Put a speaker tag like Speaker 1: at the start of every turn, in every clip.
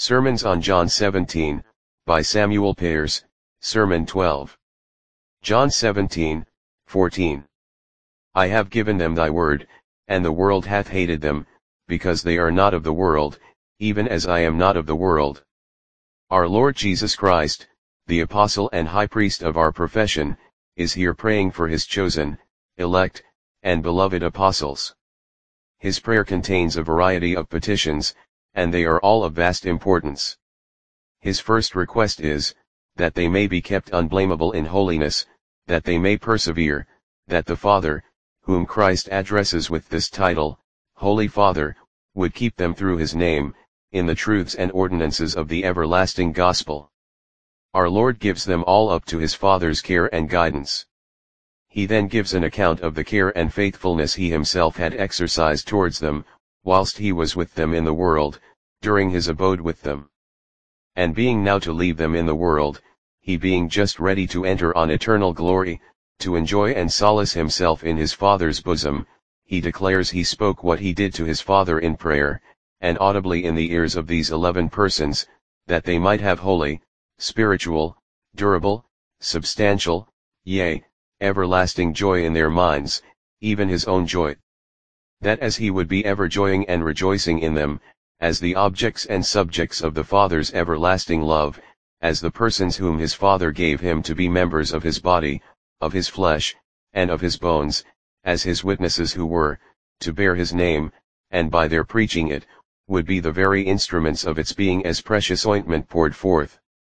Speaker 1: Sermons on John 17, by Samuel Payers, Sermon 12. John 17, 14. I have given them thy word, and the world hath hated them, because they are not of the world, even as I am not of the world. Our Lord Jesus Christ, the apostle and high priest of our profession, is here praying for his chosen, elect, and beloved apostles. His prayer contains a variety of petitions, and they are all of vast importance. His first request is, that they may be kept unblameable in holiness, that they may persevere, that the Father, whom Christ addresses with this title, Holy Father, would keep them through his name, in the truths and ordinances of the everlasting gospel. Our Lord gives them all up to his Father's care and guidance. He then gives an account of the care and faithfulness he himself had exercised towards them, whilst he was with them in the world, during his abode with them. And being now to leave them in the world, he being just ready to enter on eternal glory, to enjoy and solace himself in his Father's bosom, he declares he spoke what he did to his Father in prayer, and audibly in the ears of these 11 persons, that they might have holy, spiritual, durable, substantial, yea, everlasting joy in their minds, even his own joy. That as he would be ever joying and rejoicing in them, as the objects and subjects of the Father's everlasting love, as the persons whom his Father gave him to be members of his body, of his flesh, and of his bones, as his witnesses who were, to bear his name, and by their preaching it, would be the very instruments of its being as precious ointment poured forth.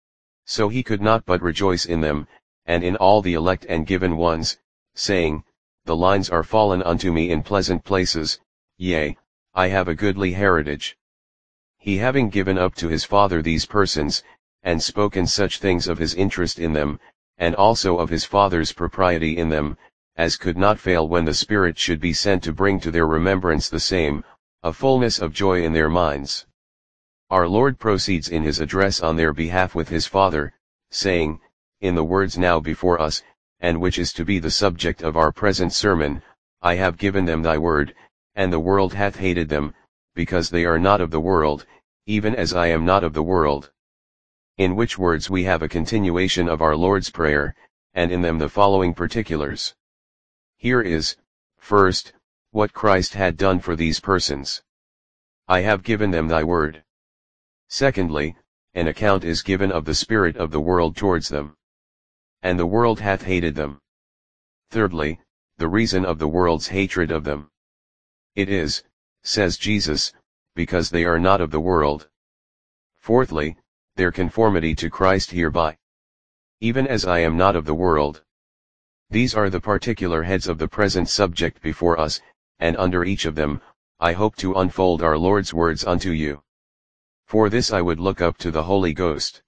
Speaker 1: So he could not but rejoice in them, and in all the elect and given ones, saying, The lines are fallen unto me in pleasant places, yea, I have a goodly heritage. He having given up to his Father these persons, and spoken such things of his interest in them, and also of his Father's propriety in them, as could not fail when the Spirit should be sent to bring to their remembrance the same, a fullness of joy in their minds. Our Lord proceeds in his address on their behalf with his Father, saying, in the words now before us, and which is to be the subject of our present sermon, I have given them thy word, and the world hath hated them, because they are not of the world, even as I am not of the world. In which words we have a continuation of our Lord's prayer, and in them the following particulars. Here is, first, what Christ had done for these persons. I have given them thy word. Secondly, an account is given of the spirit of the world towards them. And the world hath hated them. Thirdly, the reason of the world's hatred of them. It is, says Jesus, because they are not of the world. Fourthly, their conformity to Christ hereby. Even as I am not of the world. These are the particular heads of the present subject before us, and under each of them, I hope to unfold our Lord's words unto you. For this I would look up to the Holy Ghost.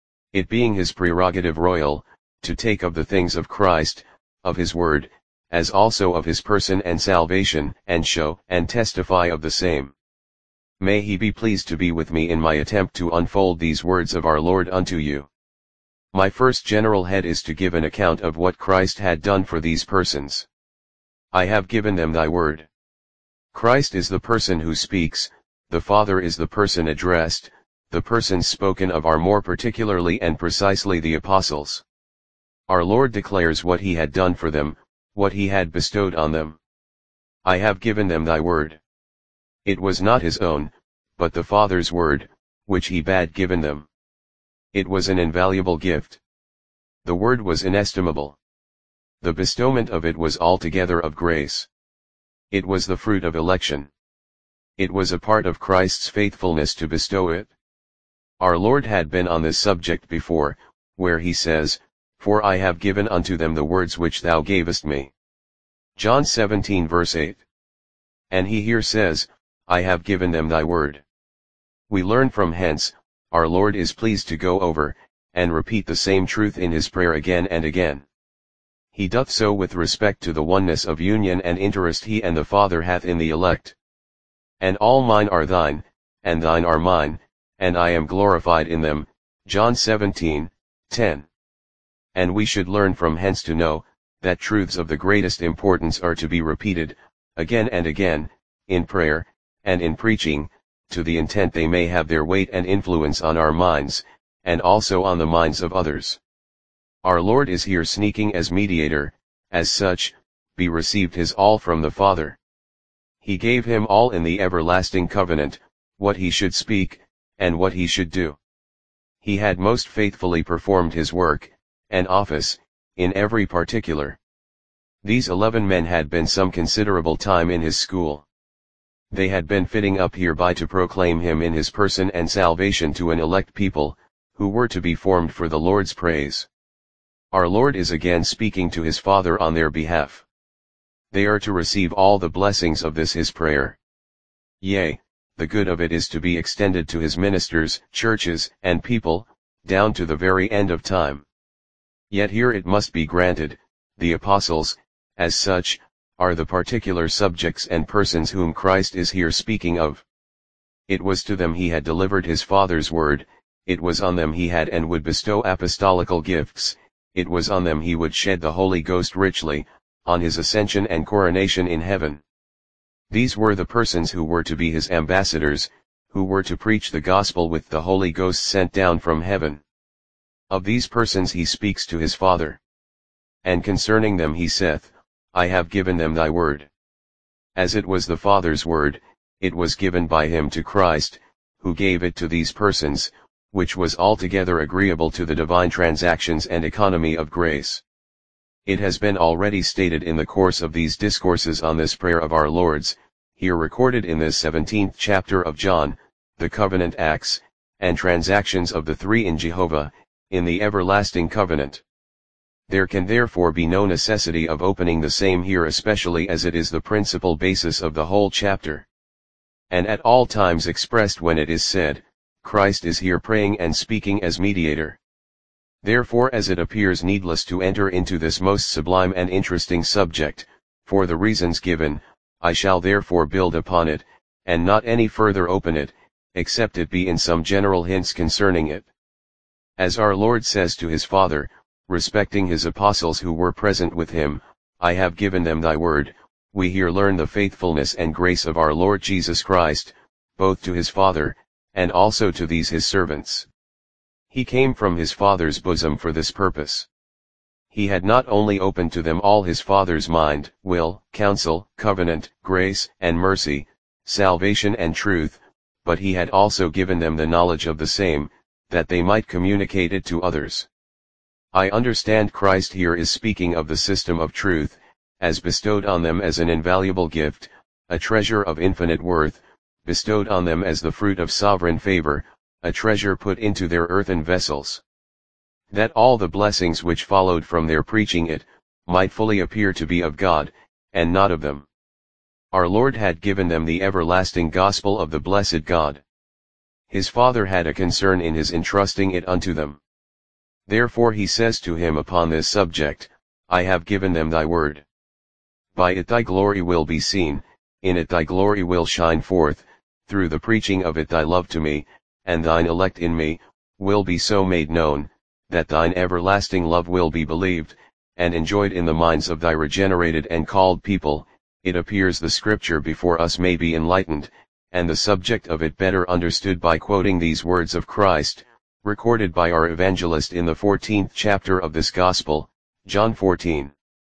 Speaker 1: It being his prerogative royal, to take of the things of Christ, of his word, as also of his person and salvation, and show and testify of the same. May he be pleased to be with me in my attempt to unfold these words of our Lord unto you. My first general head is to give an account of what Christ had done for these persons. I have given them thy word. Christ is the person who speaks, the Father is the person addressed, the persons spoken of are more particularly and precisely the apostles. Our Lord declares what he had done for them, what he had bestowed on them. I have given them thy word. It was not his own, but the Father's word, which he bade given them. It was an invaluable gift. The word was inestimable. The bestowment of it was altogether of grace. It was the fruit of election. It was a part of Christ's faithfulness to bestow it. Our Lord had been on this subject before, where he says, For I have given unto them the words which thou gavest me. John 17 verse 8. And he here says, I have given them thy word. We learn from hence, our Lord is pleased to go over, and repeat the same truth in his prayer again and again. He doth so with respect to the oneness of union and interest he and the Father hath in the elect. And all mine are thine, and thine are mine, and I am glorified in them, John 17, 10. And we should learn from hence to know, that truths of the greatest importance are to be repeated, again and again, in prayer, and in preaching, to the intent they may have their weight and influence on our minds, and also on the minds of others. Our Lord is here sneaking as mediator, as such, be received his all from the Father. He gave him all in the everlasting covenant, what he should speak, and what he should do. He had most faithfully performed his work, and office, in every particular. These 11 men had been some considerable time in his school. They had been fitting up hereby to proclaim him in his person and salvation to an elect people, who were to be formed for the Lord's praise. Our Lord is again speaking to his Father on their behalf. They are to receive all the blessings of this his prayer. Yea, the good of it is to be extended to his ministers, churches, and people, down to the very end of time. Yet here it must be granted, the apostles, as such, are the particular subjects and persons whom Christ is here speaking of. It was to them he had delivered his Father's word, it was on them he had and would bestow apostolical gifts, it was on them he would shed the Holy Ghost richly, on his ascension and coronation in heaven. These were the persons who were to be his ambassadors, who were to preach the gospel with the Holy Ghost sent down from heaven. Of these persons he speaks to his Father. And concerning them he saith, I have given them thy word. As it was the Father's word, it was given by him to Christ, who gave it to these persons, which was altogether agreeable to the divine transactions and economy of grace. It has been already stated in the course of these discourses on this prayer of our Lord's, here recorded in this 17th chapter of John, the covenant acts, and transactions of the three in Jehovah, in the everlasting covenant. There can therefore be no necessity of opening the same here, especially as it is the principal basis of the whole chapter. And at all times expressed when it is said, Christ is here praying and speaking as mediator. Therefore, as it appears needless to enter into this most sublime and interesting subject, for the reasons given, I shall therefore build upon it, and not any further open it, except it be in some general hints concerning it. As our Lord says to his Father, respecting his apostles who were present with him, I have given them thy word, we here learn the faithfulness and grace of our Lord Jesus Christ, both to his Father, and also to these his servants. He came from his Father's bosom for this purpose. He had not only opened to them all his Father's mind, will, counsel, covenant, grace, and mercy, salvation and truth, but he had also given them the knowledge of the same, that they might communicate it to others. I understand Christ here is speaking of the system of truth, as bestowed on them as an invaluable gift, a treasure of infinite worth, bestowed on them as the fruit of sovereign favor, a treasure put into their earthen vessels. That all the blessings which followed from their preaching it, might fully appear to be of God, and not of them. Our Lord had given them the everlasting gospel of the blessed God. His Father had a concern in his entrusting it unto them. Therefore he says to him upon this subject, I have given them thy word. By it thy glory will be seen, in it thy glory will shine forth, through the preaching of it thy love to me, and thine elect in me, will be so made known, that thine everlasting love will be believed, and enjoyed in the minds of thy regenerated and called people. It appears the scripture before us may be enlightened, and the subject of it better understood by quoting these words of Christ, recorded by our evangelist in the 14th chapter of this gospel, John 14.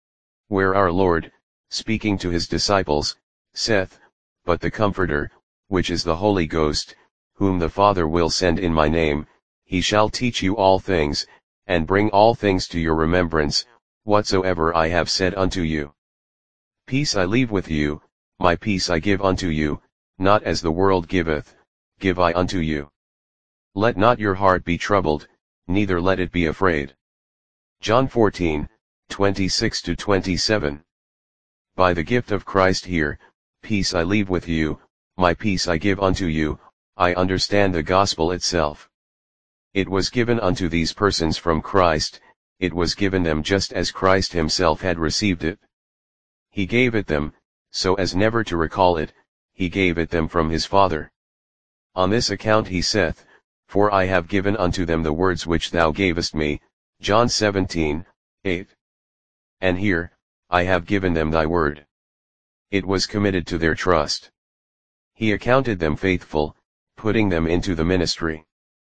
Speaker 1: Where our Lord, speaking to his disciples, saith, But the Comforter, which is the Holy Ghost, whom the Father will send in my name, he shall teach you all things, and bring all things to your remembrance, whatsoever I have said unto you. Peace I leave with you, my peace I give unto you, not as the world giveth, give I unto you. Let not your heart be troubled, neither let it be afraid. John 14, 26-27. By the gift of Christ here, peace I leave with you, my peace I give unto you, I understand the gospel itself. It was given unto these persons from Christ, it was given them just as Christ himself had received it. He gave it them, so as never to recall it, he gave it them from his Father. On this account he saith, For I have given unto them the words which thou gavest me, John 17, 8. And here, I have given them thy word. It was committed to their trust. He accounted them faithful, putting them into the ministry.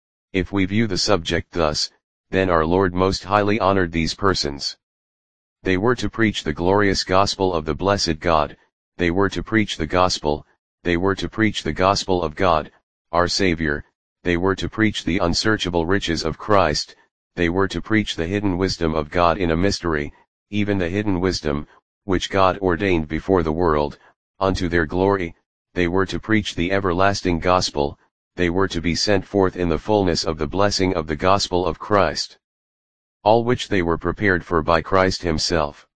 Speaker 1: If we view the subject thus, then our Lord most highly honored these persons. They were to preach the glorious gospel of the blessed God, they were to preach the gospel, they were to preach the gospel of God, our Savior, they were to preach the unsearchable riches of Christ, they were to preach the hidden wisdom of God in a mystery, even the hidden wisdom, which God ordained before the world, unto their glory, they were to preach the everlasting gospel, they were to be sent forth in the fullness of the blessing of the gospel of Christ. All which they were prepared for by Christ himself.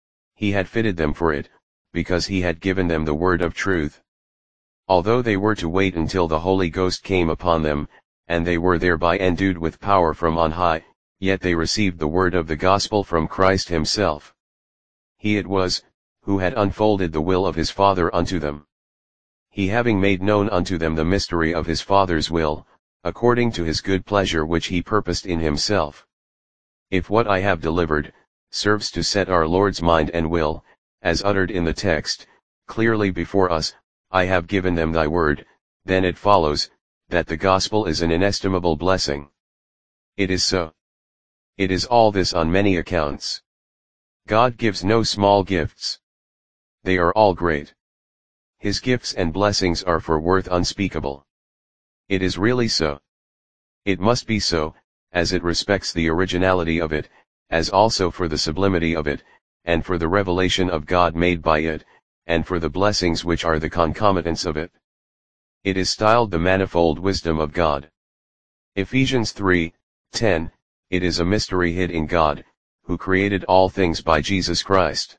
Speaker 1: He had fitted them for it, because he had given them the word of truth. Although they were to wait until the Holy Ghost came upon them, and they were thereby endued with power from on high, yet they received the word of the gospel from Christ himself. He it was, who had unfolded the will of his Father unto them. He having made known unto them the mystery of his Father's will, according to his good pleasure which he purposed in himself. If what I have delivered, serves to set our Lord's mind and will, as uttered in the text, clearly before us, I have given them thy word, then it follows, that the gospel is an inestimable blessing. It is so. It is all this on many accounts. God gives no small gifts. They are all great. His gifts and blessings are for worth unspeakable. It is really so. It must be so, as it respects the originality of it, as also for the sublimity of it, and for the revelation of God made by it, and for the blessings which are the concomitants of it. It is styled the manifold wisdom of God. Ephesians 3:10, it is a mystery hid in God, who created all things by Jesus Christ.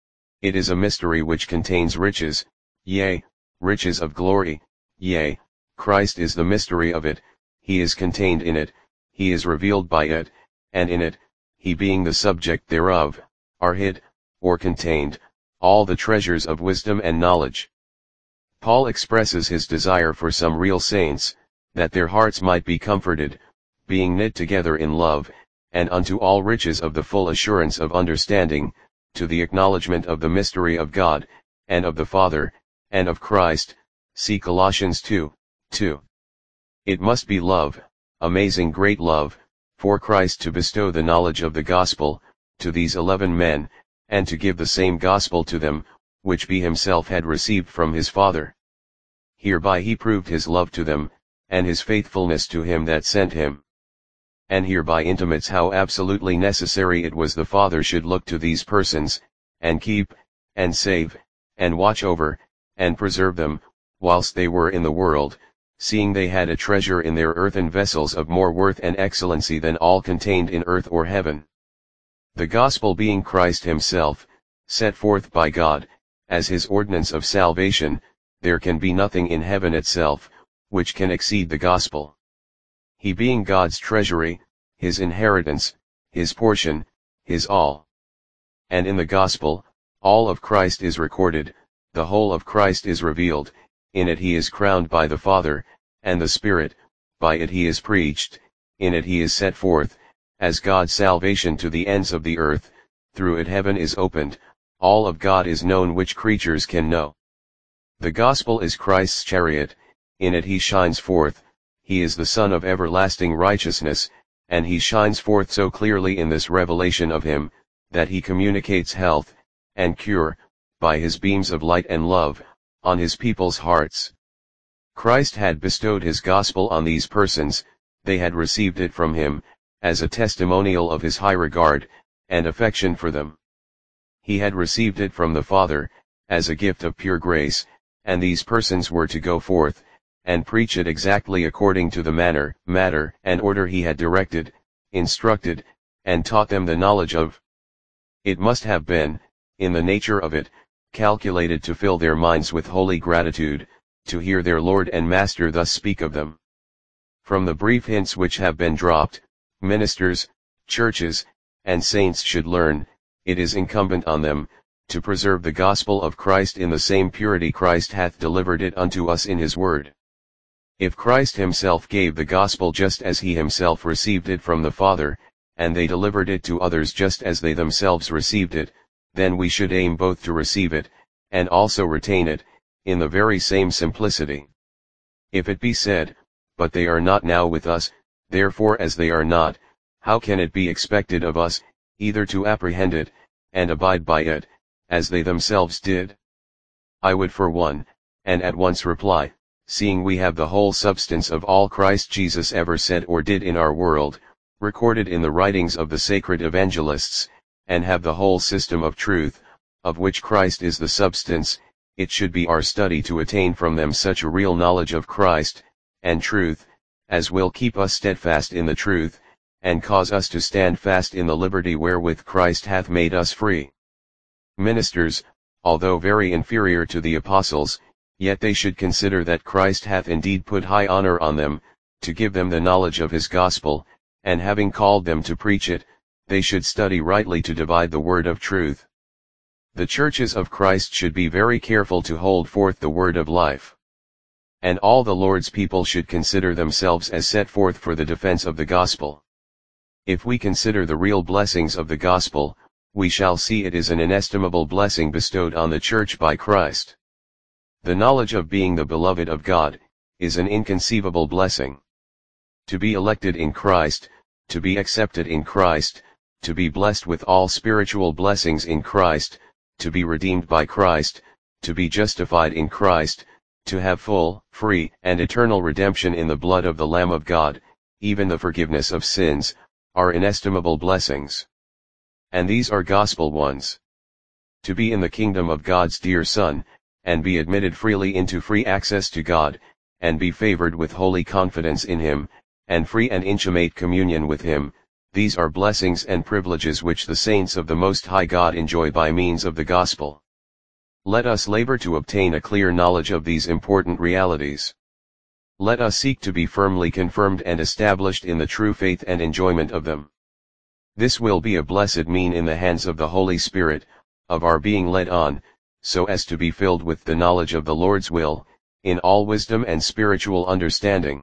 Speaker 1: It is a mystery which contains riches, yea, riches of glory, yea, Christ is the mystery of it, he is contained in it, he is revealed by it, and in it, he being the subject thereof, are hid, or contained, all the treasures of wisdom and knowledge. Paul expresses his desire for some real saints, that their hearts might be comforted, being knit together in love, and unto all riches of the full assurance of understanding, to the acknowledgement of the mystery of God, and of the Father, and of Christ, see Colossians 2:2. It must be love, amazing great love, for Christ to bestow the knowledge of the gospel, to these 11 men, and to give the same gospel to them, which he himself had received from his Father. Hereby he proved his love to them, and his faithfulness to him that sent him. And hereby intimates how absolutely necessary it was the Father should look to these persons, and keep, and save, and watch over, and preserve them, whilst they were in the world, seeing they had a treasure in their earthen vessels of more worth and excellency than all contained in earth or heaven. The gospel being Christ himself, set forth by God, as his ordinance of salvation, there can be nothing in heaven itself, which can exceed the gospel. He being God's treasury, his inheritance, his portion, his all. And in the gospel, all of Christ is recorded, the whole of Christ is revealed, in it he is crowned by the Father, and the Spirit, by it he is preached, in it he is set forth, as God's salvation to the ends of the earth, through it heaven is opened, all of God is known which creatures can know. The gospel is Christ's chariot, in it he shines forth, he is the Son of everlasting righteousness, and he shines forth so clearly in this revelation of him, that he communicates health, and cure, by his beams of light and love, on his people's hearts. Christ had bestowed his gospel on these persons, they had received it from him, as a testimonial of his high regard, and affection for them. He had received it from the Father, as a gift of pure grace, and these persons were to go forth, and preach it exactly according to the manner, matter, and order he had directed, instructed, and taught them the knowledge of. It must have been, in the nature of it, calculated to fill their minds with holy gratitude, to hear their Lord and Master thus speak of them. From the brief hints which have been dropped, ministers, churches, and saints should learn, it is incumbent on them, to preserve the gospel of Christ in the same purity Christ hath delivered it unto us in his word. If Christ himself gave the gospel just as he himself received it from the Father, and they delivered it to others just as they themselves received it, then we should aim both to receive it, and also retain it, in the very same simplicity. If it be said, but they are not now with us, therefore as they are not, how can it be expected of us, either to apprehend it, and abide by it, as they themselves did? I would for one, and at once reply, seeing we have the whole substance of all Christ Jesus ever said or did in our world, recorded in the writings of the sacred evangelists, and have the whole system of truth, of which Christ is the substance, it should be our study to attain from them such a real knowledge of Christ, and truth, as will keep us steadfast in the truth, and cause us to stand fast in the liberty wherewith Christ hath made us free. Ministers, although very inferior to the apostles, yet they should consider that Christ hath indeed put high honor on them, to give them the knowledge of his gospel, and having called them to preach it, they should study rightly to divide the word of truth. The churches of Christ should be very careful to hold forth the word of life. And all the Lord's people should consider themselves as set forth for the defense of the gospel. If we consider the real blessings of the gospel, we shall see it is an inestimable blessing bestowed on the church by Christ. The knowledge of being the beloved of God, is an inconceivable blessing. To be elected in Christ, to be accepted in Christ, to be blessed with all spiritual blessings in Christ, to be redeemed by Christ, to be justified in Christ, to have full, free, and eternal redemption in the blood of the Lamb of God, even the forgiveness of sins, are inestimable blessings. And these are gospel ones. To be in the kingdom of God's dear Son, and be admitted freely into free access to God, and be favored with holy confidence in Him, and free and intimate communion with Him, these are blessings and privileges which the saints of the Most High God enjoy by means of the gospel. Let us labor to obtain a clear knowledge of these important realities. Let us seek to be firmly confirmed and established in the true faith and enjoyment of them. This will be a blessed mean in the hands of the Holy Spirit, of our being led on, so as to be filled with the knowledge of the Lord's will, in all wisdom and spiritual understanding.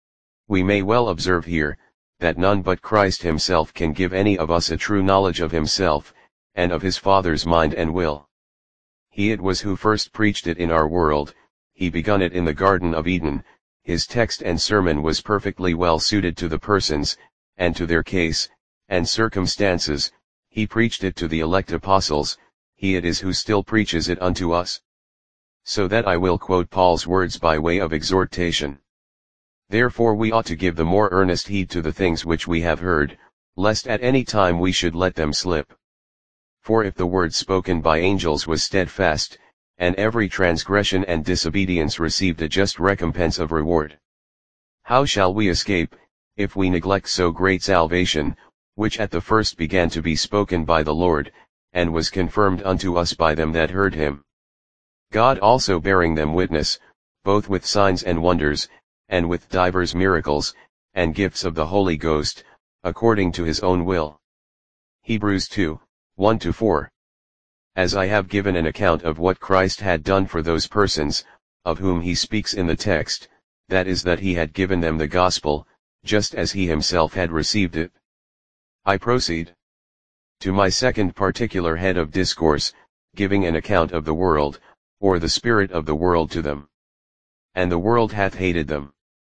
Speaker 1: We may well observe here, that none but Christ himself can give any of us a true knowledge of himself, and of his Father's mind and will. He it was who first preached it in our world, he begun it in the Garden of Eden, his text and sermon was perfectly well suited to the persons, and to their case, and circumstances, he preached it to the elect apostles, he it is who still preaches it unto us. So that I will quote Paul's words by way of exhortation. Therefore we ought to give the more earnest heed to the things which we have heard, lest at any time we should let them slip. For if the word spoken by angels was steadfast, and every transgression and disobedience received a just recompense of reward, how shall we escape, if we neglect so great salvation, which at the first began to be spoken by the Lord, and was confirmed unto us by them that heard him? God also bearing them witness, both with signs and wonders, and with divers miracles, and gifts of the Holy Ghost, according to his own will. Hebrews 2, 1-4. As I have given an account of what Christ had done for those persons, of whom he speaks in the text, that is that he had given them the gospel, just as he himself had received it. I proceed to my second particular head of discourse, giving an account of the world, or the spirit of the world to them. And the world hath hated them.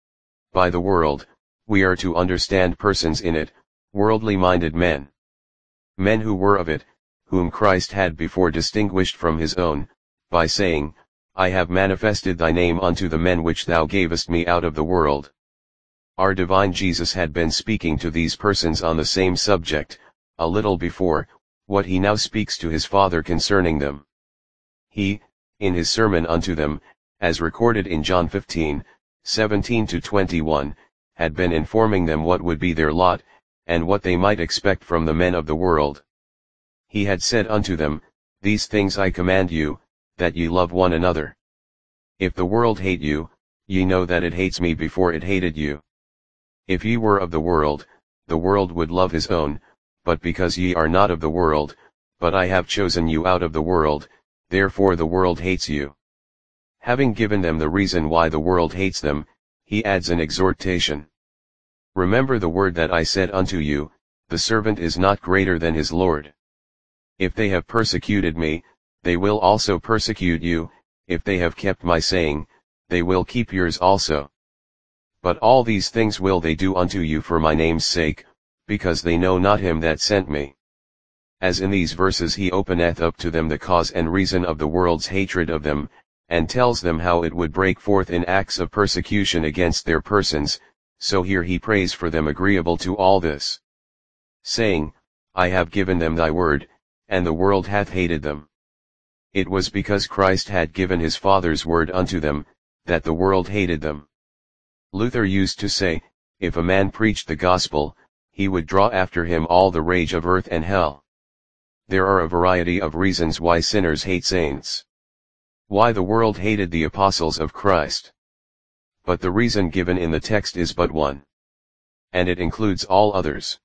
Speaker 1: By the world, we are to understand persons in it, worldly-minded men. Men who were of it, whom Christ had before distinguished from his own, by saying, I have manifested thy name unto the men which thou gavest me out of the world. Our divine Jesus had been speaking to these persons on the same subject, a little before, what he now speaks to his Father concerning them. He, in his sermon unto them, as recorded in John 15, 17-21, had been informing them what would be their lot, and what they might expect from the men of the world. He had said unto them, These things I command you, that ye love one another. If the world hate you, ye know that it hates me before it hated you. If ye were of the world would love his own, but because ye are not of the world, but I have chosen you out of the world, therefore the world hates you. Having given them the reason why the world hates them, he adds an exhortation. Remember the word that I said unto you, the servant is not greater than his Lord. If they have persecuted me, they will also persecute you, if they have kept my saying, they will keep yours also. But all these things will they do unto you for my name's sake, because they know not him that sent me. As in these verses he openeth up to them the cause and reason of the world's hatred of them, and tells them how it would break forth in acts of persecution against their persons, so here he prays for them agreeable to all this, saying, I have given them thy word, and the world hath hated them. It was because Christ had given his Father's word unto them, that the world hated them. Luther used to say, if a man preached the gospel, he would draw after him all the rage of earth and hell. There are a variety of reasons why sinners hate saints. Why the world hated the apostles of Christ. But the reason given in the text is but one. And it includes all others.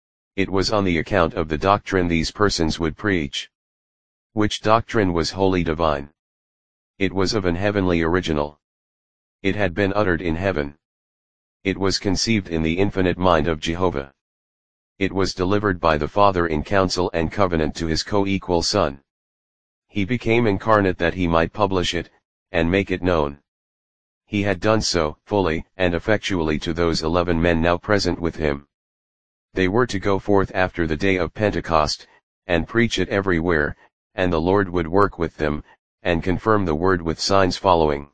Speaker 1: It was on the account of the doctrine these persons would preach. Which doctrine was wholly divine. It was of an heavenly original. It had been uttered in heaven. It was conceived in the infinite mind of Jehovah. It was delivered by the Father in counsel and covenant to his co-equal Son. He became incarnate that he might publish it, and make it known. He had done so, fully and effectually to those 11 men now present with him. They were to go forth after the day of Pentecost, and preach it everywhere, and the Lord would work with them, and confirm the word with signs following.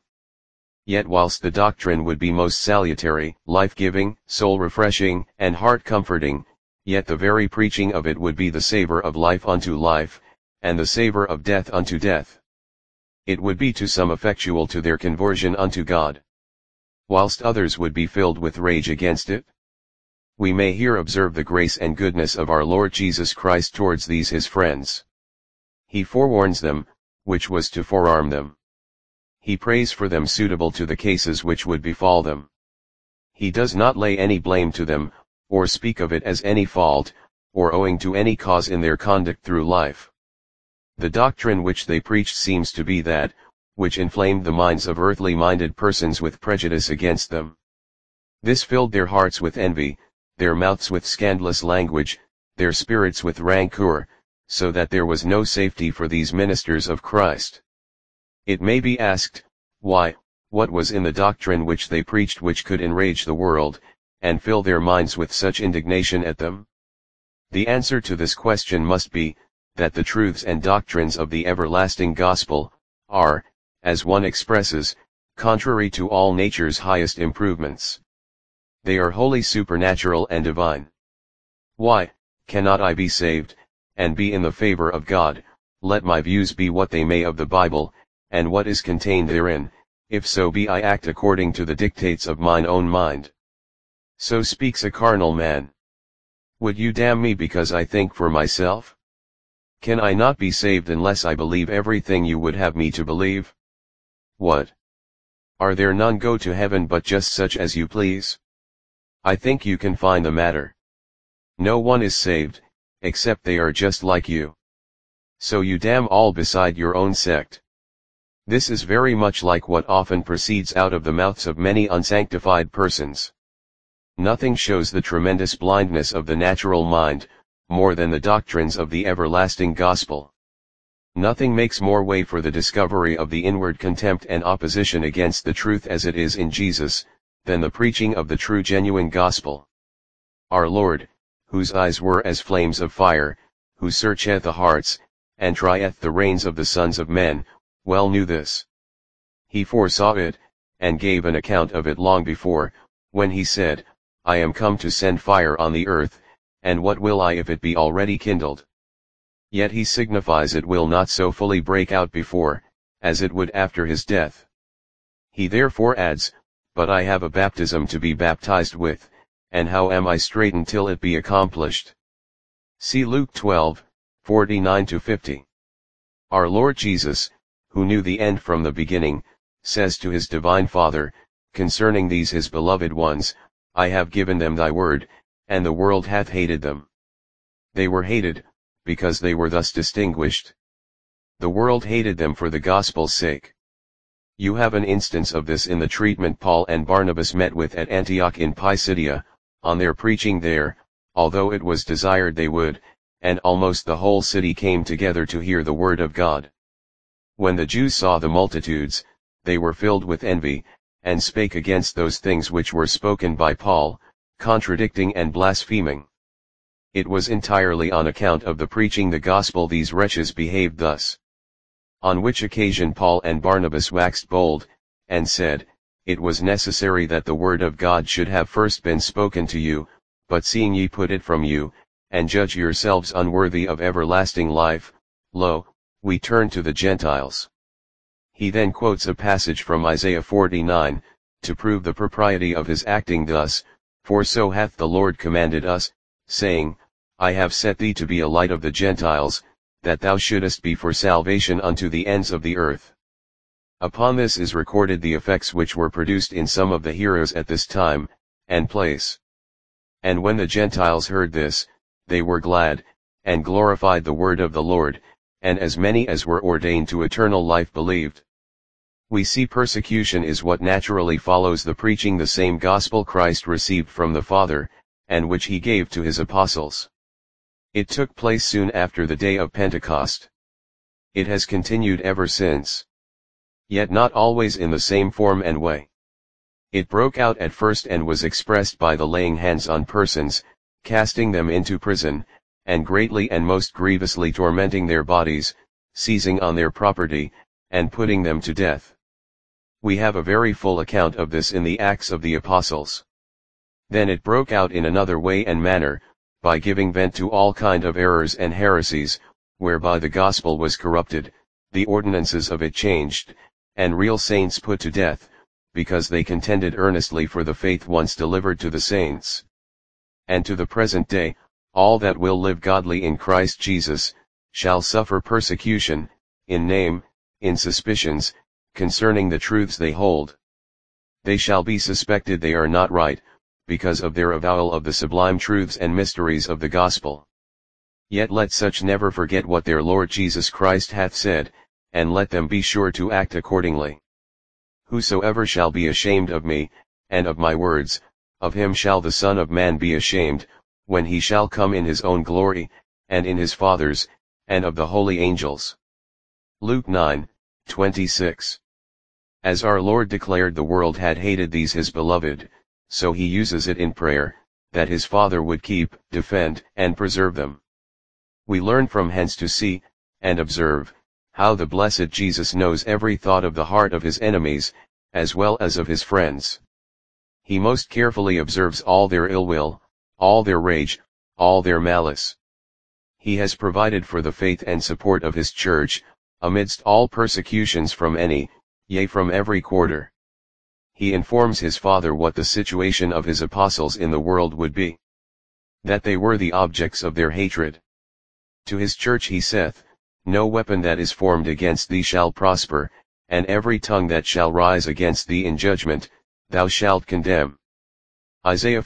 Speaker 1: Yet whilst the doctrine would be most salutary, life-giving, soul-refreshing, and heart-comforting, yet the very preaching of it would be the savor of life unto life, and the savor of death unto death. It would be to some effectual to their conversion unto God, whilst others would be filled with rage against it. We may here observe the grace and goodness of our Lord Jesus Christ towards these his friends. He forewarns them, which was to forearm them. He prays for them suitable to the cases which would befall them. He does not lay any blame to them, or speak of it as any fault, or owing to any cause in their conduct through life. The doctrine which they preached seems to be that, which inflamed the minds of earthly-minded persons with prejudice against them. This filled their hearts with envy, their mouths with scandalous language, their spirits with rancor, so that there was no safety for these ministers of Christ. It may be asked, why, what was in the doctrine which they preached which could enrage the world, and fill their minds with such indignation at them? The answer to this question must be, that the truths and doctrines of the everlasting gospel, are, as one expresses, contrary to all nature's highest improvements. They are wholly supernatural and divine. Why, cannot I be saved, and be in the favor of God, let my views be what they may of the Bible, and what is contained therein, if so be I act according to the dictates of mine own mind? So speaks a carnal man. Would you damn me because I think for myself? Can I not be saved unless I believe everything you would have me to believe? What? Are there none go to heaven but just such as you please? I think you can find the matter. No one is saved, except they are just like you. So you damn all beside your own sect. This is very much like what often proceeds out of the mouths of many unsanctified persons. Nothing shows the tremendous blindness of the natural mind, more than the doctrines of the everlasting gospel. Nothing makes more way for the discovery of the inward contempt and opposition against the truth as it is in Jesus, than the preaching of the true genuine gospel. Our Lord, whose eyes were as flames of fire, who searcheth the hearts, and trieth the reins of the sons of men, well knew this. He foresaw it, and gave an account of it long before, when he said, I am come to send fire on the earth, and what will I if it be already kindled? Yet he signifies it will not so fully break out before, as it would after his death. He therefore adds, but I have a baptism to be baptized with, and how am I straitened till it be accomplished? See Luke 12, 49-50. Our Lord Jesus, who knew the end from the beginning, says to his divine Father, concerning these his beloved ones, I have given them thy word, and the world hath hated them. They were hated, because they were thus distinguished. The world hated them for the gospel's sake. You have an instance of this in the treatment Paul and Barnabas met with at Antioch in Pisidia, on their preaching there, although it was desired they would, and almost the whole city came together to hear the word of God. When the Jews saw the multitudes, they were filled with envy, and spake against those things which were spoken by Paul, contradicting and blaspheming. It was entirely on account of the preaching the gospel these wretches behaved thus. On which occasion Paul and Barnabas waxed bold, and said, It was necessary that the word of God should have first been spoken to you, but seeing ye put it from you, and judge yourselves unworthy of everlasting life, lo, we turn to the Gentiles. He then quotes a passage from Isaiah 49, to prove the propriety of his acting thus, For so hath the Lord commanded us, saying, I have set thee to be a light of the Gentiles, that thou shouldest be for salvation unto the ends of the earth. Upon this is recorded the effects which were produced in some of the heroes at this time, and place. And when the Gentiles heard this, they were glad, and glorified the word of the Lord, and as many as were ordained to eternal life believed. We see persecution is what naturally follows the preaching the same gospel Christ received from the Father, and which he gave to his apostles. It took place soon after the day of Pentecost. It has continued ever since. Yet not always in the same form and way. It broke out at first and was expressed by the laying hands on persons, casting them into prison, and greatly and most grievously tormenting their bodies, seizing on their property, and putting them to death. We have a very full account of this in the Acts of the Apostles. Then it broke out in another way and manner, by giving vent to all kind of errors and heresies, whereby the gospel was corrupted, the ordinances of it changed, and real saints put to death, because they contended earnestly for the faith once delivered to the saints. And to the present day, all that will live godly in Christ Jesus, shall suffer persecution, in name, in suspicions, concerning the truths they hold. They shall be suspected they are not right, because of their avowal of the sublime truths and mysteries of the gospel. Yet let such never forget what their Lord Jesus Christ hath said, and let them be sure to act accordingly. Whosoever shall be ashamed of me, and of my words, of him shall the Son of Man be ashamed, when he shall come in his own glory, and in his Father's, and of the holy angels. Luke 9:26. As our Lord declared the world had hated these his beloved, so he uses it in prayer, that his Father would keep, defend, and preserve them. We learn from hence to see, and observe, how the blessed Jesus knows every thought of the heart of his enemies, as well as of his friends. He most carefully observes all their ill will, all their rage, all their malice. He has provided for the faith and support of his church, amidst all persecutions from any, yea from every quarter. He informs his Father what the situation of his apostles in the world would be. That they were the objects of their hatred. To his church he saith, No weapon that is formed against thee shall prosper, and every tongue that shall rise against thee in judgment, thou shalt condemn. Isaiah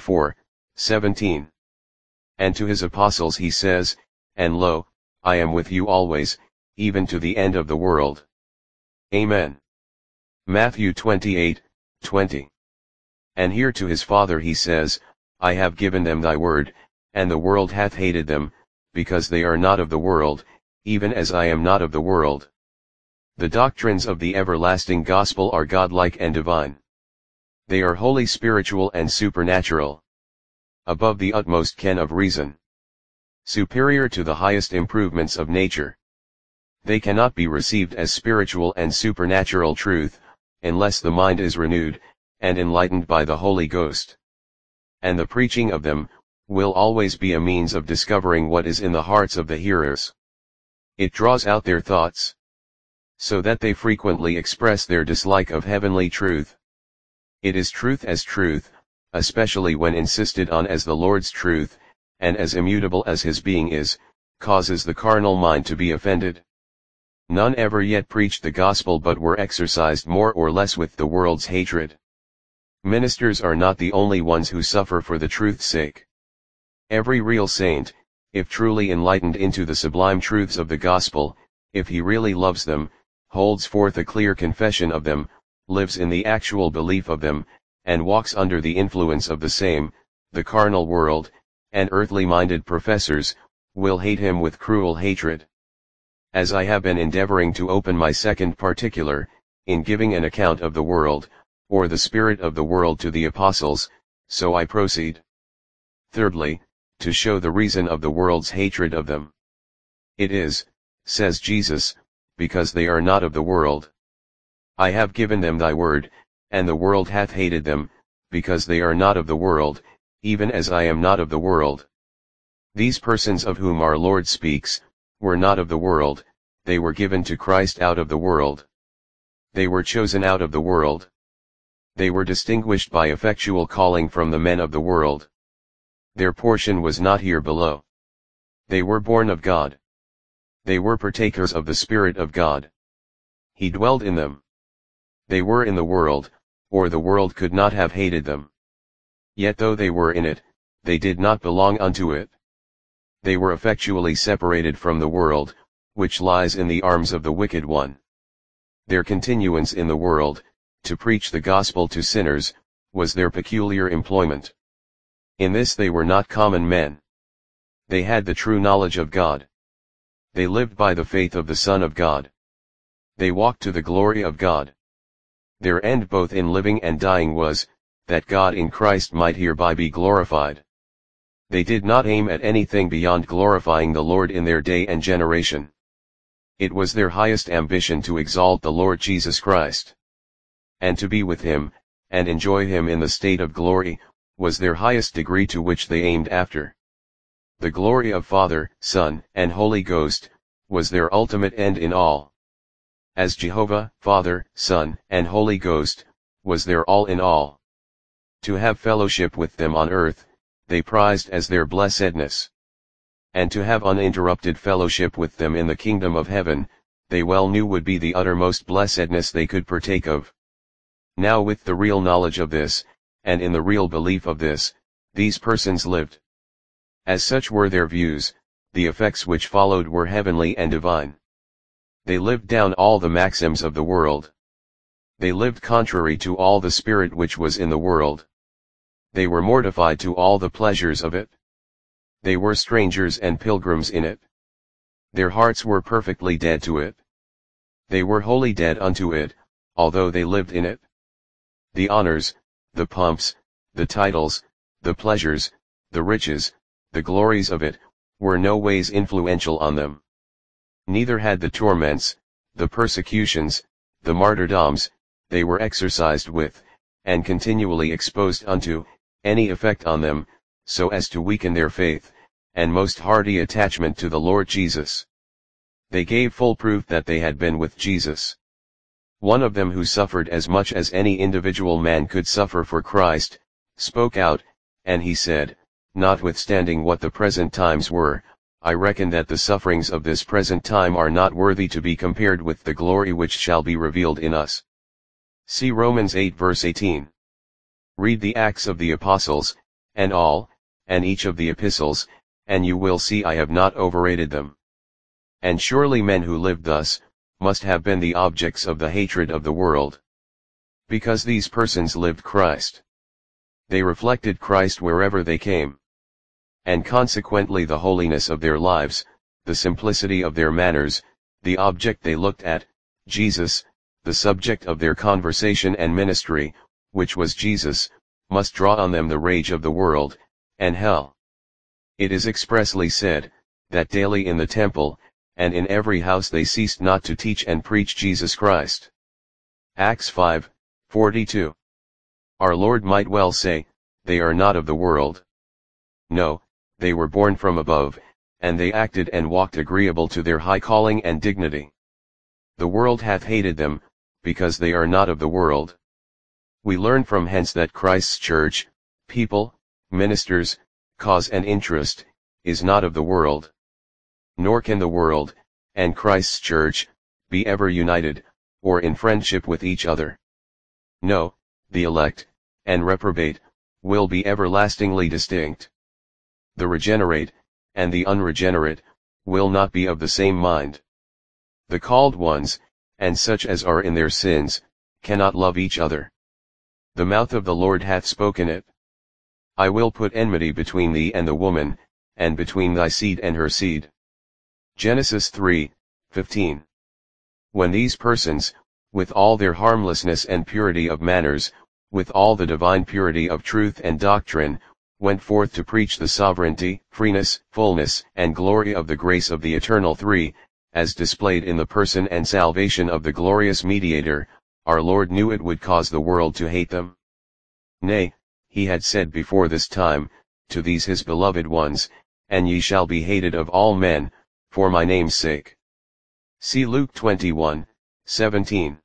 Speaker 1: 54:17. And to his apostles he says, And lo, I am with you always, even to the end of the world. Amen. Matthew 28:20. And here to his Father he says, I have given them thy word, and the world hath hated them, because they are not of the world, even as I am not of the world. The doctrines of the everlasting gospel are godlike and divine. They are wholly spiritual and supernatural. Above the utmost ken of reason. Superior to the highest improvements of nature. They cannot be received as spiritual and supernatural truth, unless the mind is renewed, and enlightened by the Holy Ghost. And the preaching of them, will always be a means of discovering what is in the hearts of the hearers. It draws out their thoughts, so that they frequently express their dislike of heavenly truth. It is truth as truth, especially when insisted on as the Lord's truth, and as immutable as his being is, causes the carnal mind to be offended. None ever yet preached the gospel but were exercised more or less with the world's hatred. Ministers are not the only ones who suffer for the truth's sake. Every real saint, if truly enlightened into the sublime truths of the gospel, if he really loves them, holds forth a clear confession of them, lives in the actual belief of them, and walks under the influence of the same, the carnal world, and earthly-minded professors, will hate him with cruel hatred. As I have been endeavoring to open my second particular, in giving an account of the world, or the spirit of the world to the apostles, so I proceed. Thirdly, to show the reason of the world's hatred of them. It is, says Jesus, because they are not of the world. I have given them thy word, and the world hath hated them, because they are not of the world, even as I am not of the world. These persons of whom our Lord speaks, were not of the world, they were given to Christ out of the world. They were chosen out of the world. They were distinguished by effectual calling from the men of the world. Their portion was not here below. They were born of God. They were partakers of the Spirit of God. He dwelled in them. They were in the world, or the world could not have hated them. Yet though they were in it, they did not belong unto it. They were effectually separated from the world, which lies in the arms of the wicked one. Their continuance in the world, to preach the gospel to sinners, was their peculiar employment. In this they were not common men. They had the true knowledge of God. They lived by the faith of the Son of God. They walked to the glory of God. Their end both in living and dying was, that God in Christ might hereby be glorified. They did not aim at anything beyond glorifying the Lord in their day and generation. It was their highest ambition to exalt the Lord Jesus Christ. And to be with him, and enjoy him in the state of glory, was their highest degree to which they aimed after. The glory of Father, Son, and Holy Ghost, was their ultimate end in all. As Jehovah, Father, Son, and Holy Ghost, was their all in all. To have fellowship with them on earth, they prized as their blessedness. And to have uninterrupted fellowship with them in the kingdom of heaven, they well knew would be the uttermost blessedness they could partake of. Now with the real knowledge of this, and in the real belief of this, these persons lived. As such were their views, the effects which followed were heavenly and divine. They lived down all the maxims of the world. They lived contrary to all the spirit which was in the world. They were mortified to all the pleasures of it. They were strangers and pilgrims in it. Their hearts were perfectly dead to it. They were wholly dead unto it, although they lived in it. The honors, the pomps, the titles, the pleasures, the riches, the glories of it, were no ways influential on them. Neither had the torments, the persecutions, the martyrdoms, they were exercised with, and continually exposed unto, any effect on them, so as to weaken their faith, and most hearty attachment to the Lord Jesus. They gave full proof that they had been with Jesus. One of them, who suffered as much as any individual man could suffer for Christ, spoke out, and he said, "Notwithstanding what the present times were, I reckon that the sufferings of this present time are not worthy to be compared with the glory which shall be revealed in us." See Romans 8 verse 18. Read the Acts of the Apostles, and each of the epistles, and you will see I have not overrated them. And surely men who lived thus, must have been the objects of the hatred of the world. Because these persons lived Christ. They reflected Christ wherever they came. And consequently the holiness of their lives, the simplicity of their manners, the object they looked at, Jesus, the subject of their conversation and ministry, which was Jesus, must draw on them the rage of the world, and hell. It is expressly said, that daily in the temple, and in every house they ceased not to teach and preach Jesus Christ. Acts 5:42. Our Lord might well say, they are not of the world. No, they were born from above, and they acted and walked agreeable to their high calling and dignity. The world hath hated them, because they are not of the world. We learn from hence that Christ's church, people, ministers, cause and interest, is not of the world. Nor can the world, and Christ's church, be ever united, or in friendship with each other. No, the elect, and reprobate, will be everlastingly distinct. The regenerate, and the unregenerate, will not be of the same mind. The called ones, and such as are in their sins, cannot love each other. The mouth of the Lord hath spoken it. I will put enmity between thee and the woman, and between thy seed and her seed. Genesis 3:15. When these persons, with all their harmlessness and purity of manners, with all the divine purity of truth and doctrine, went forth to preach the sovereignty, freeness, fullness, and glory of the grace of the Eternal Three, as displayed in the person and salvation of the glorious Mediator. Our Lord knew it would cause the world to hate them. Nay, he had said before this time, to these his beloved ones, and ye shall be hated of all men, for my name's sake. See Luke 21:17.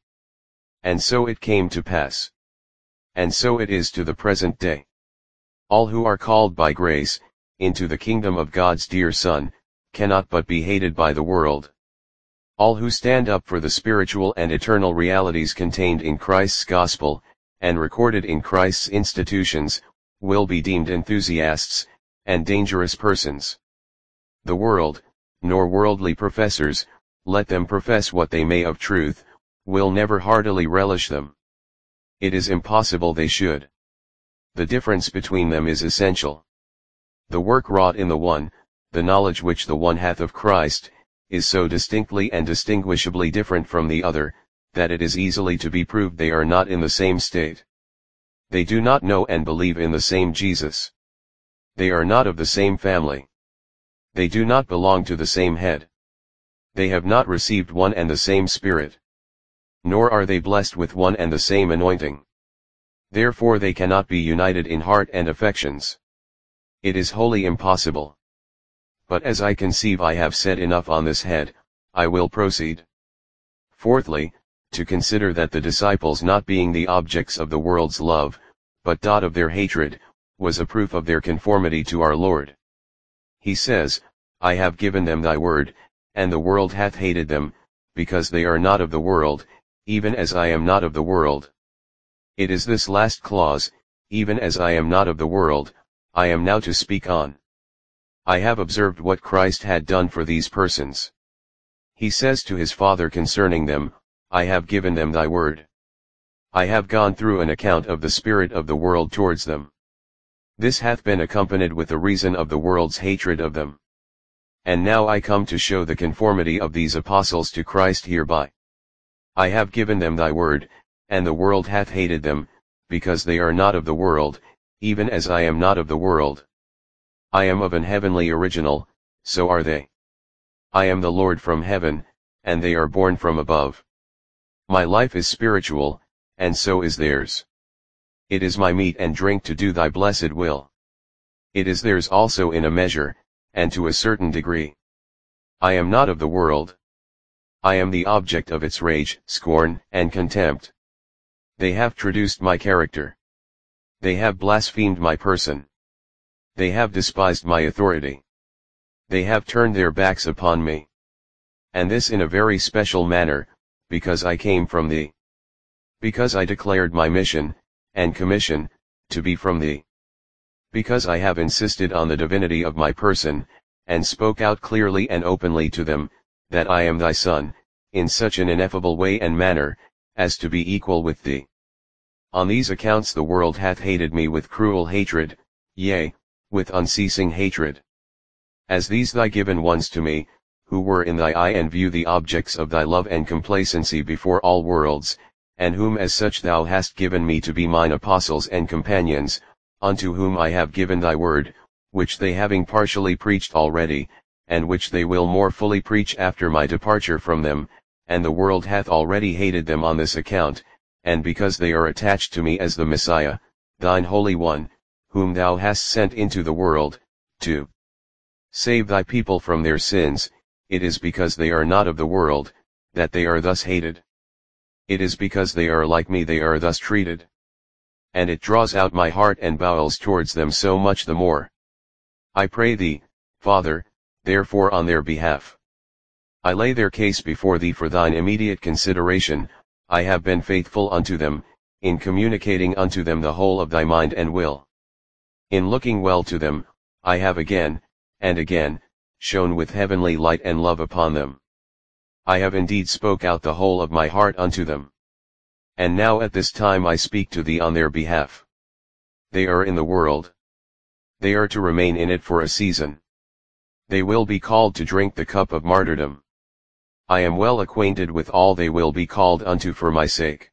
Speaker 1: And so it came to pass. And so it is to the present day. All who are called by grace, into the kingdom of God's dear Son, cannot but be hated by the world. All who stand up for the spiritual and eternal realities contained in Christ's gospel, and recorded in Christ's institutions, will be deemed enthusiasts, and dangerous persons. The world, nor worldly professors, let them profess what they may of truth, will never heartily relish them. It is impossible they should. The difference between them is essential. The work wrought in the one, the knowledge which the one hath of Christ, is so distinctly and distinguishably different from the other, that it is easily to be proved they are not in the same state. They do not know and believe in the same Jesus. They are not of the same family. They do not belong to the same head. They have not received one and the same Spirit. Nor are they blessed with one and the same anointing. Therefore they cannot be united in heart and affections. It is wholly impossible. But as I conceive I have said enough on this head, I will proceed. Fourthly, to consider that the disciples not being the objects of the world's love, but of their hatred, was a proof of their conformity to our Lord. He says, I have given them thy word, and the world hath hated them, because they are not of the world, even as I am not of the world. It is this last clause, even as I am not of the world, I am now to speak on. I have observed what Christ had done for these persons. He says to his Father concerning them, I have given them thy word. I have gone through an account of the spirit of the world towards them. This hath been accompanied with the reason of the world's hatred of them. And now I come to show the conformity of these apostles to Christ hereby. I have given them thy word, and the world hath hated them, because they are not of the world, even as I am not of the world. I am of an heavenly original, so are they. I am the Lord from heaven, and they are born from above. My life is spiritual, and so is theirs. It is my meat and drink to do thy blessed will. It is theirs also in a measure, and to a certain degree. I am not of the world. I am the object of its rage, scorn, and contempt. They have traduced my character. They have blasphemed my person. They have despised my authority. They have turned their backs upon me. And this in a very special manner, because I came from thee. Because I declared my mission, and commission, to be from thee. Because I have insisted on the divinity of my person, and spoke out clearly and openly to them, that I am thy Son, in such an ineffable way and manner, as to be equal with thee. On these accounts the world hath hated me with cruel hatred, yea, with unceasing hatred. As these thy given ones to me, who were in thy eye and view the objects of thy love and complacency before all worlds, and whom as such thou hast given me to be mine apostles and companions, unto whom I have given thy word, which they having partially preached already, and which they will more fully preach after my departure from them, and the world hath already hated them on this account, and because they are attached to me as the Messiah, thine Holy One, whom thou hast sent into the world, to save thy people from their sins. It is because they are not of the world, that they are thus hated. It is because they are like me they are thus treated. And it draws out my heart and bowels towards them so much the more. I pray thee, Father, therefore on their behalf. I lay their case before thee for thine immediate consideration. I have been faithful unto them, in communicating unto them the whole of thy mind and will. In looking well to them, I have again, and again, shone with heavenly light and love upon them. I have indeed spoke out the whole of my heart unto them. And now at this time I speak to thee on their behalf. They are in the world. They are to remain in it for a season. They will be called to drink the cup of martyrdom. I am well acquainted with all they will be called unto for my sake.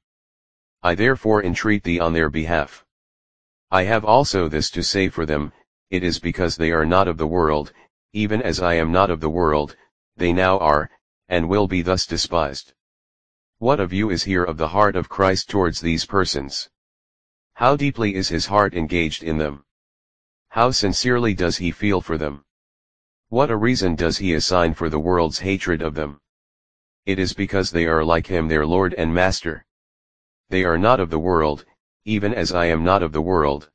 Speaker 1: I therefore entreat thee on their behalf. I have also this to say for them, it is because they are not of the world, even as I am not of the world, they now are, and will be thus despised. What of you is here of the heart of Christ towards these persons? How deeply is his heart engaged in them? How sincerely does he feel for them? What a reason does he assign for the world's hatred of them? It is because they are like him their Lord and Master. They are not of the world, even as I am not of the world.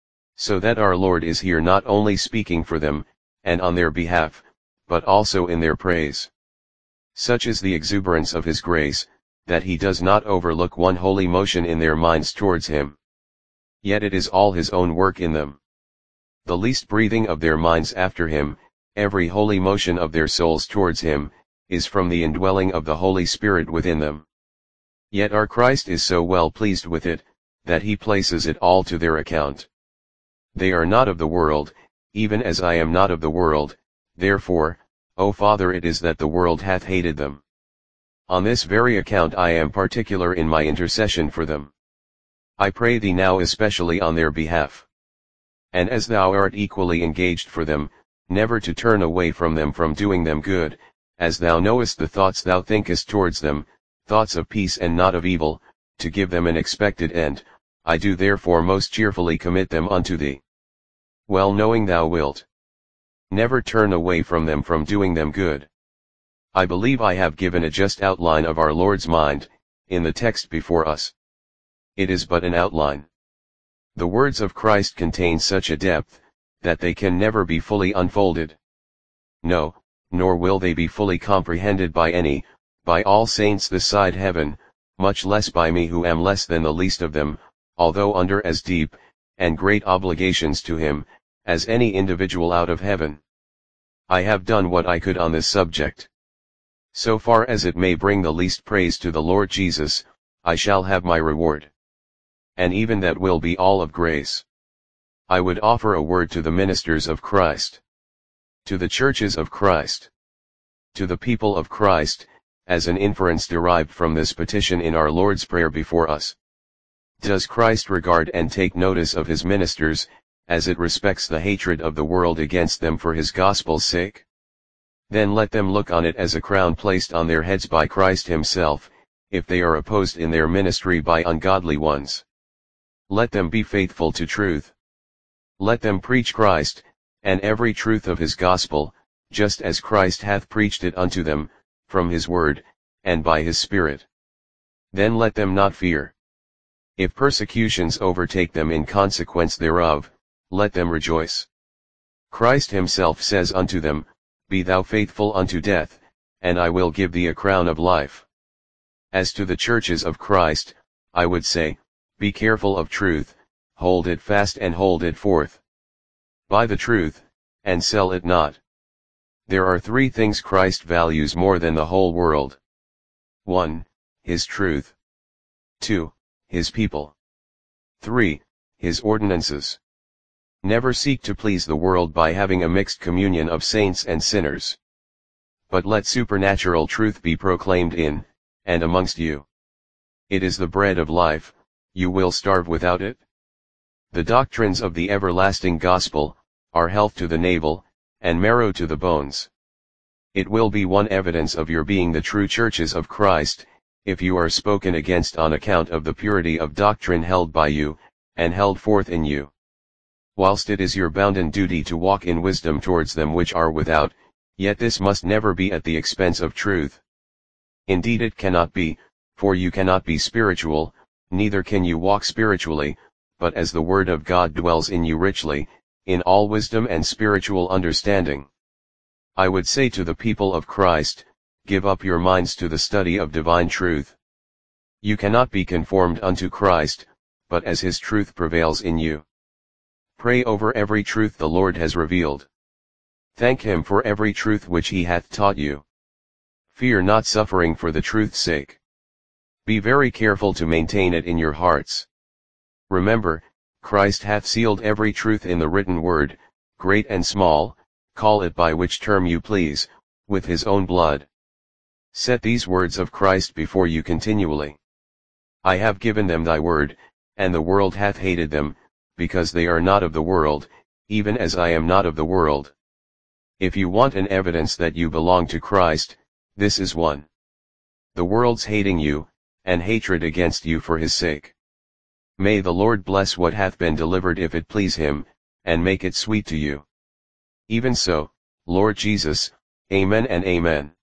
Speaker 1: So that our Lord is here not only speaking for them, and on their behalf, but also in their praise. Such is the exuberance of his grace, that he does not overlook one holy motion in their minds towards him. Yet it is all his own work in them. The least breathing of their minds after him, every holy motion of their souls towards him, is from the indwelling of the Holy Spirit within them. Yet our Christ is so well pleased with it, that he places it all to their account. They are not of the world, even as I am not of the world, therefore, O Father, it is that the world hath hated them. On this very account I am particular in my intercession for them. I pray thee now especially on their behalf. And as thou art equally engaged for them, never to turn away from them from doing them good, as thou knowest the thoughts thou thinkest towards them, thoughts of peace and not of evil, to give them an expected end, I do therefore most cheerfully commit them unto thee. Well knowing thou wilt never turn away from them from doing them good. I believe I have given a just outline of our Lord's mind, in the text before us. It is but an outline. The words of Christ contain such a depth, that they can never be fully unfolded. No, nor will they be fully comprehended by any, by all saints this side heaven, much less by me who am less than the least of them, although under as deep, and great obligations to him, as any individual out of heaven. I have done what I could on this subject. So far as it may bring the least praise to the Lord Jesus, I shall have my reward. And even that will be all of grace. I would offer a word to the ministers of Christ, to the churches of Christ, to the people of Christ, as an inference derived from this petition in our Lord's Prayer before us. Does Christ regard and take notice of his ministers, as it respects the hatred of the world against them for his gospel's sake? Then let them look on it as a crown placed on their heads by Christ himself, if they are opposed in their ministry by ungodly ones. Let them be faithful to truth. Let them preach Christ, and every truth of his gospel, just as Christ hath preached it unto them, from his word, and by his Spirit. Then let them not fear. If persecutions overtake them in consequence thereof, let them rejoice. Christ himself says unto them, Be thou faithful unto death, and I will give thee a crown of life. As to the churches of Christ, I would say, Be careful of truth, hold it fast and hold it forth. Buy the truth, and sell it not. There are three things Christ values more than the whole world. 1. His truth. 2. His people. 3. His ordinances. Never seek to please the world by having a mixed communion of saints and sinners. But let supernatural truth be proclaimed in, and amongst you. It is the bread of life, you will starve without it? The doctrines of the everlasting gospel, are health to the navel, and marrow to the bones. It will be one evidence of your being the true churches of Christ, if you are spoken against on account of the purity of doctrine held by you, and held forth in you. Whilst it is your bounden duty to walk in wisdom towards them which are without, yet this must never be at the expense of truth. Indeed it cannot be, for you cannot be spiritual, neither can you walk spiritually, but as the word of God dwells in you richly, in all wisdom and spiritual understanding. I would say to the people of Christ, give up your minds to the study of divine truth. You cannot be conformed unto Christ, but as his truth prevails in you. Pray over every truth the Lord has revealed. Thank him for every truth which he hath taught you. Fear not suffering for the truth's sake. Be very careful to maintain it in your hearts. Remember, Christ hath sealed every truth in the written word, great and small, call it by which term you please, with his own blood. Set these words of Christ before you continually. I have given them thy word, and the world hath hated them, because they are not of the world, even as I am not of the world. If you want an evidence that you belong to Christ, this is one. The world's hating you, and hatred against you for his sake. May the Lord bless what hath been delivered if it please him, and make it sweet to you. Even so, Lord Jesus, Amen and Amen.